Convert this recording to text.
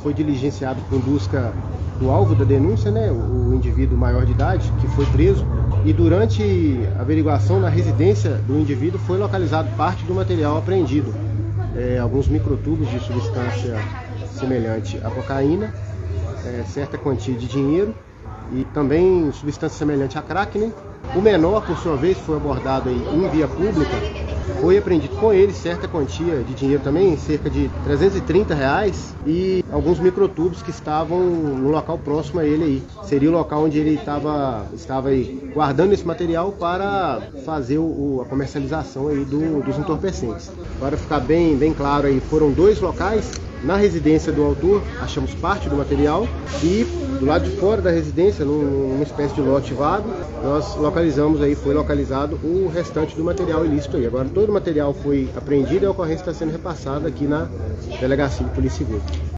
foi diligenciado com busca do alvo da denúncia, né, o indivíduo maior de idade, que foi preso, e durante a averiguação na residência do indivíduo foi localizado parte do material apreendido, alguns microtubos de substância semelhante à cocaína, certa quantia de dinheiro e também substância semelhante a crack, né? O menor, por sua vez, foi abordado aí em via pública, foi apreendido com ele certa quantia de dinheiro também, cerca de R$330, e alguns microtubos que estavam no local próximo a ele aí. Seria o local onde ele estava aí guardando esse material para fazer a comercialização aí dos entorpecentes. Para ficar bem claro aí, foram 2 locais. Na residência do autor, achamos parte do material, e do lado de fora da residência, numa espécie de lote vago, nós foi localizado o restante do material ilícito aí. Agora todo o material foi apreendido e a ocorrência está sendo repassada aqui na Delegacia de Polícia Civil.